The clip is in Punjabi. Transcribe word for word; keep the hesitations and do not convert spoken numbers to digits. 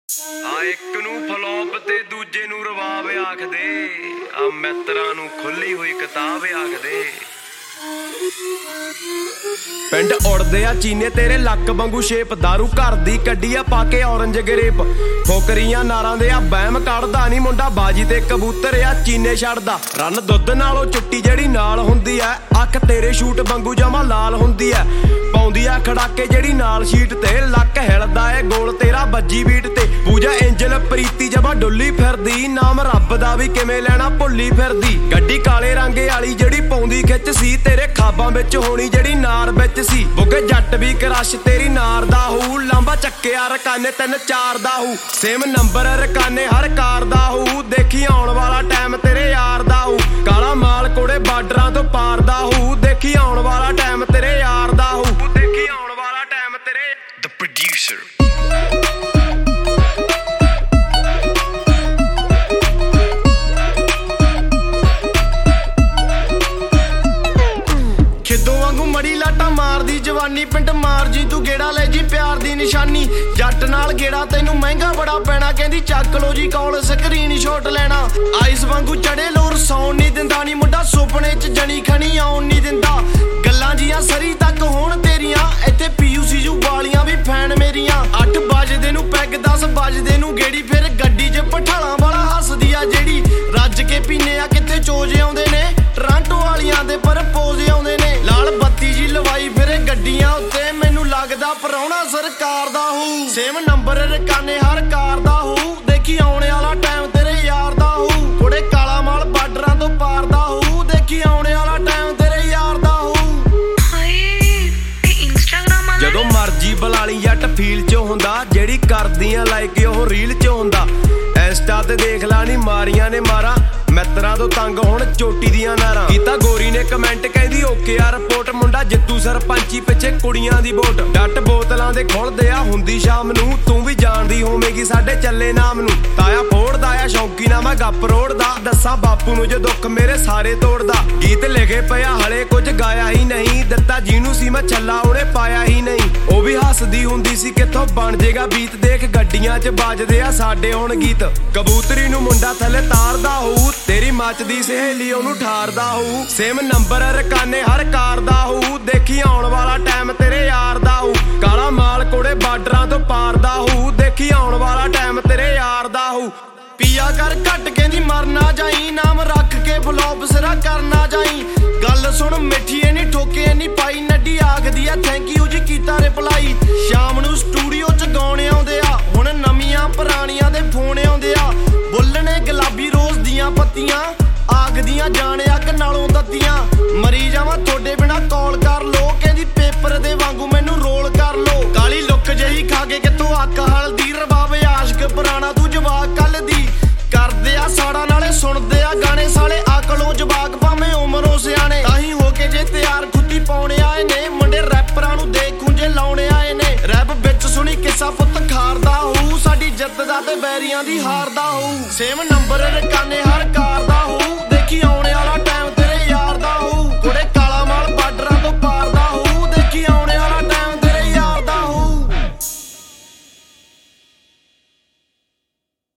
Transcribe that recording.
ਆ ਇੱਕ ਨੂੰ ਫਲੋਪ ਤੇ ਦੂਜੇ ਨੂੰ ਰਵਾਬ ਆਖਦੇ, ਆ ਮਿੱਤਰਾਂ ਨੂੰ ਖੁੱਲੀ ਹੋਈ ਕਿਤਾਬ ਆਖਦੇ। ਪਿੰਡ ਉੜਦੇ ਆ ਚੀਨੇ ਤੇਰੇ ਲੱਕ ਵਾਂਗੂ ਸ਼ੇਪ, ਦਾਰੂ ਘਰ ਦੀ ਕੱਢੀ ਆ ਪਾ ਕੇ ਔਰੰਜ ਗਰੇਪ। ਫੋਕਰੀਆਂ ਨਾਰਾਂ ਦੇ ਆ ਬਹਿਮ ਕੱਢਦਾ ਨੀ ਮੁੰਡਾ, ਬਾਜੀ ਤੇ ਕਬੂਤਰ ਆ ਚੀਨੇ ਛੱਡਦਾ। ਰੰਨ ਦੁੱਧ ਨਾਲੋਂ ਚਿੱਟੀ ਜਿਹੜੀ ਨਾਲ ਹੁੰਦੀ ਐ, ਅੱਖ ਤੇਰੇ ਸ਼ੂਟ ਵਾਂਗੂ ਜਮਾ ਲਾਲ ਹੁੰਦੀ ਐ। ਪਾਉਂਦੀ ਆ ਖੜਾਕੇ ਜਿਹੜੀ ਨਾਲ ਸ਼ੀਟ ਤੇ, ਲੱਕ ਹਿਲਦਾ ਏ ਗੋਲ ਤੇਰਾ ਵੱਜੀ ਬੀਟ ਤੇ। ਪੂਜਾ ਐਂਜਲ ਪ੍ਰੀਤੀ ਜਮਾ ਡੁੱਲੀ ਫਿਰਦੀ, ਨਾਮ ਰੱਬ ਦਾ ਵੀ ਕਿਵੇਂ ਲੈਣਾ ਭੁੱਲੀ ਫਿਰਦੀ। ਗੱਡੀ ਕਾਲੇ ਰੰਗੇ ਵਾਲੀ ਜਿਹੜੀ ਪਾਉਂਦੀ ਖਿੱਚ ਸੀ, ਤੇਰੇ ਖਾਬਾਂ ਵਿੱਚ ਹੋਣੀ ਜਿਹੜੀ ਨਾਰ ਵਿੱਚ ਸੀ। ਬੁੱਗੇ ਜੱਟ ਵੀ ਕਰਸ਼ ਤੇਰੀ ਨਾਰ ਦਾ ਹੂ, ਲਾਂਬਾ ਚੱਕਿਆ ਰਕਾਨੇ ਤਿੰਨ ਚਾਰ ਦਾ ਹੂ। ਸੇਮ ਨੰਬਰ ਰਕਾਨੇ ਹਰ ਕਾਰ ਦਾ ਹੂ, ਦੇਖੀ ਆਉਣ ਵਾਲਾ ਟਾਈਮ ਤੇਰੇ ਯਾਰ ਦਾ ਹੂ। ਕਾਲਾ ਮਾਲ ਕੋੜੇ ਬਾਰਡਰਾਂ ਤੋਂ ਪਾਰ ਦਾ ਹੂ, ਦੇਖੀ ਆਉਣ ਵਾਲਾ ਟਾਈਮ ਤੇਰੇ ਯਾਰ ਦਾ ਹੂ। ਦੇਖੀ ਆਉਣ ਵਾਲਾ ਟਾਈਮ ਤੇਰੇ ਦ ਪ੍ਰੋਡਿਊਸਰ। ਮੜੀ ਲਾਟਾ ਮਾਰਦੀ ਜਵਾਨੀ, ਪਿੰਡ ਮਾਰ ਜੀ ਤੂੰ ਗੇੜਾ ਲੈ ਜੀ ਪਿਆਰ ਦੀ ਨਿਸ਼ਾਨੀ। ਜੱਟ ਨਾਲ ਗੇੜਾ ਤੈਨੂੰ ਮਹਿੰਗਾ ਬੜਾ ਪੈਣਾ, ਕਹਿੰਦੀ ਚੱਕ ਲੋ ਜੀ ਕਾਲ ਸਕਰੀਨ ਸ਼ਾਟ ਲੈਣਾ। ਆਈਸ ਵਾਂਗੂ ਚੜੇ ਲੋਰ ਸੌਣ ਨਹੀਂ ਦਿੰਦਾ ਨੀ ਮੁੰਡਾ, ਸੁਪਨੇ ਚ ਜਣੀ ਖਣੀ ਆਉਣ ਨਹੀਂ ਦਿੰਦਾ। ਗੱਲਾਂ ਜੀਆਂ ਸਰੀ ਤੱਕ ਹੋਣ ਤੇਰੀਆਂ, ਇੱਥੇ ਪੀਯੂ ਸੀਜੂ ਵਾਲੀਆਂ ਵੀ ਫੈਨ ਮੇਰੀਆਂ। ਅੱਠ ਵਜਦੇ ਨੂੰ ਪੈਗ ਦਸ ਵਜਦੇ ਨੂੰ ਗੇੜੀ, ਫਿਰ ਗੱਡੀ ਚ ਪਠਾਲਾਂ ਵਾਲਾ ਹੱਸਦੀ ਆ ਜਿਹੜੀ। ਰੱਜ ਕੇ ਪੀਨੇ ਆ ਕਿੱਥੇ ਚੋਜ ਆਉਂਦੇ ਨੇ, ਟਰਾਂਟੋ ਵਾਲੀਆਂ ਦੇ ਪਰ ਪੋਜ ਆਉਂਦੇ ਨੇ। ਲਾਲ ਬੱਤੀ ਜੀ ਲਵਾਈ ਫਿਰੇ ਗੱਡੀਆਂ ਉੱਤੇ, ਮੈਨੂੰ ਲੱਗਦਾ ਪਰਾਉਣਾ ਸਰਕਾਰ ਦਾ ਹੂ। ਸੇਮ ਨੰਬਰ ਰਕਾਨੇ ਹਰ ਕਾਰ ਦਾ ਹੂ, ਦੇਖੀ ਆਉਣੇ ਵਾਲਾ ਟਾਈਮ ਤੇਰੇ ਯਾਰ ਦਾ ਹੂ। ਕੋੜੇ ਕਾਲਾ ਮਾਲ ਬਾਰਡਰਾਂ ਤੋਂ ਪਾਰ ਦਾ ਹੂ, ਦੇਖੀ ਆਉਣੇ ਵਾਲਾ ਟਾਈਮ ਤੇਰੇ ਯਾਰ ਦਾ ਹੂ। ਜਦੋਂ ਮਰਜੀ ਬੁਲਾਲੀ ਜੱਟ ਫੀਲ ਚ ਹੁੰਦਾ, ਜਿਹੜੀ ਕਰਦੀਆਂ ਲਾਈਕ ਉਹ ਰੀਲ ਚ ਹੁੰਦਾ। ਇੰਸਟਾ ਤੇ ਦੇਖ ਲਾ ਨੀ ਮਾਰੀਆਂ ਨੇ ਮਾਰਾਂ, ਮਿੱਤਰਾਂ ਤੋਂ ਤੰਗ ਹੁਣ ਚੋਟੀ ਦੀਆਂ ਨਾਰਾਂ। ਕੀਤਾ ਗੋਰੀ ਨੇ ਕਮੈਂਟ ਕਹਿੰਦੀ ਓਕੇ ਆ ਰਿਪੋਰਟ, ਮੁੰਡਾ ਜਿੱਤੂ ਸਰਪੰਚੀ ਪਿੱਛੇ ਕੁੜੀਆਂ ਦੀ ਵੋਟ। ਡੱਟ ਬੋਤਲਾਂ ਦੇ ਖੁੱਲਦੇ ਆ ਹੁੰਦੀ ਸ਼ਾਮ ਨੂੰ, ਤੂੰ ਵੀ ਜਾਣਦੀ ਹੋਵੇਂਗੀ ਸਾਡੇ ਚੱਲੇ ਨਾਮ ਨੂੰ। ਤਾਇਆ ਫੋੜਦਾ ਆ ਸ਼ੌਂਕੀ ਨਾ ਮੈਂ ਗੱਪ ਰੋੜਦਾ, ਦੱਸਾਂ ਬਾਪੂ ਨੂੰ ਜੇ ਦੁੱਖ ਮੇਰੇ ਸਾਰੇ ਤੋੜਦਾ। ਗੀਤ ਲਿਖੇ ਪਿਆ ਹਲੇ ਕੁਝ ਗਾਇਆ ਹੀ ਨਹੀਂ, ਦਿੱਤਾ ਜਿਹਨੂੰ ਸੀ ਮੈਂ ਛੱਲਾ ਉਹਨੇ ਪਾਇਆ ਹੀ ਨਹੀਂ। ਉਹ ਵੀ ਹੱਸਦੀ ਹੁੰਦੀ ਸੀ ਕਿੱਥੋਂ ਬਣ ਜੇਗਾ ਬੀਤ, ਦੇਖ ਗੱਡੀਆਂ ਚ ਵੱਜਦੇ ਆ ਸਾਡੇ ਹੁਣ ਗੀਤ। ਕਬੂਤਰੀ ਨੂੰ ਮੁੰਡਾ ਥੱਲੇ ਤਾਰਦਾ ਹੋਊ, ਤੇਰੀ ਮੱਚਦੀ ਸਹੇਲੀ ਉਹਨੂੰ ਠਾਰਦਾ ਹੋਊ। ਸੇਮ ਨੰਬਰ ਰਕਾਨੇ ਹਰ ਕਾਰ ਦਾ ਹੋਊ, ਦੇਖੀ ਆਉਣ ਵਾਲਾ ਟਾਈਮ ਤੇਰੇ ਯਾਰ ਦਾ ਹੋਊ। ਕਾਲਾ ਮਾਲ ਕੋੜੇ ਬਾਰਡਰਾਂ ਤੋਂ ਪਾਰ ਦਾ ਹੋਊ, ਦੇਖੀ ਆਉਣ ਵਾਲਾ ਟਾਈਮ ਤੇਰੇ ਯਾਰ ਦਾ ਹੋਊ। ਪੀਆ ਕਰ ਘੱਟ ਕਹਿੰਦੀ ਮਰਨਾ ਜਾਈ, ਨਾਮ ਰੱਖ ਕੇ ਫਲੋਪ ਸਿਰਾ ਕਰਨਾ ਜਾਈ। ਗੱਲ ਸੁਣ ਮਿੱਠੀ ਐ ਨੀ ਠੋਕੇ ਨੀ ਪਾਈ, ਨੱਡੀ ਆਖਦੀ ਆ ਥੈਂਕ ਯੂ ਜੀ ਕੀਤਾ ਰਿਪਲਾਈ। ਸ਼ਾਮ ਨੂੰ ਸਟੂਡੀਓ ਚ ਗਾਉਣ ਆਉਂਦੇ ਆ, ਹੁਣ ਨਵੀਆਂ ਪੁਰਾਣੀਆਂ ਦੇ ਫੋਨ ਆਉਂਦੇ ਆ। ਬੁੱਲਣੇ ਗੁਲਾਬੀ ਰੋਜ਼ ਦੀਆਂ ਪੱਤੀਆਂ, ਆਖਦੀਆਂ ਜਾਣ ਅੱਗ ਨਾਲੋਂ ਦੱਤੀਆਂ। ਮਰੀ ਜਾਵਾਂ ਤੁਹਾਡੇ ਬਿਨਾ ਕਾਲ ਕਰ ਲੋ, ਕਹਿੰਦੀ ਪੇਪਰ ਦੇ ਵਾਂਗੂ ਮੈਨੂੰ ਰੋਲ ਕਰ ਲੋ। ਕਾਲੀ ਲੁੱਕ ਜਹੀ ਖਾ ਕੇ ਕਿੱਥੋਂ ਅੱਕ ਹਲਦੀ, ਰਬਾਬ ਆਸ਼ਕ ਪੁਰਾਣਾ ਤੂੰ ਜਵਾਕ ਕੱਲ ਦੀ। ਕਰਦੇ ਆ ਸਾੜਾ ਨਾਲੇ ਸੁਣਦੇ ਆ ਗਾਣੇ ਸਾਲੇ, ਅਕਲੋਂ ਜਵਾਕ ਭਾਵੇਂ ਉਮਰੋਂ ਸਿਆਣੇ। ਤਾਹੀਂ ਹੋ ਕੇ ਜੇ ਤਿਆਰ ਖੁੱਦੀ ਪਾਉਣੇ ਆਏ ਨੇ, ਮੁੰਡੇ ਰੈਪਰਾਂ ਨੂੰ ਦੇਖ ਖੁੰਝੇ ਲਾਉਣੇ ਆਏ ਨੇ। ਰੈਪ ਵਿੱਚ ਸੁਣੀ ਕਿੱਸਾ ਪੁੱਤ ਖਾਰਦਾ ਹੋਊ, ਸਾਡੀ ਜਿੱਤ ਦਾ ਤੇ ਬੈਰੀਆਂ ਦੀ ਹਾਰਦਾ ਹੋਊ। ਸੇਮ ਨੰਬਰ ਰਕਾਨੇ ਹਰ